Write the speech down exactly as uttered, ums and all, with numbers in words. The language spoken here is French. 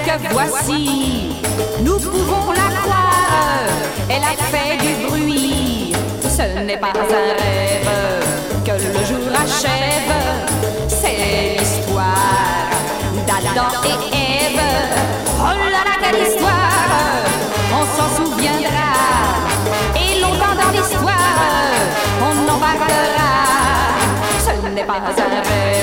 que voici, nous pouvons la croire, elle a fait du bruit. Ce n'est pas un rêve que le jour achève, c'est l'histoire d'Adam et Ève. Oh là là, quelle histoire, on s'en souviendra, et longtemps dans l'histoire, on en parlera. Ce n'est pas un rêve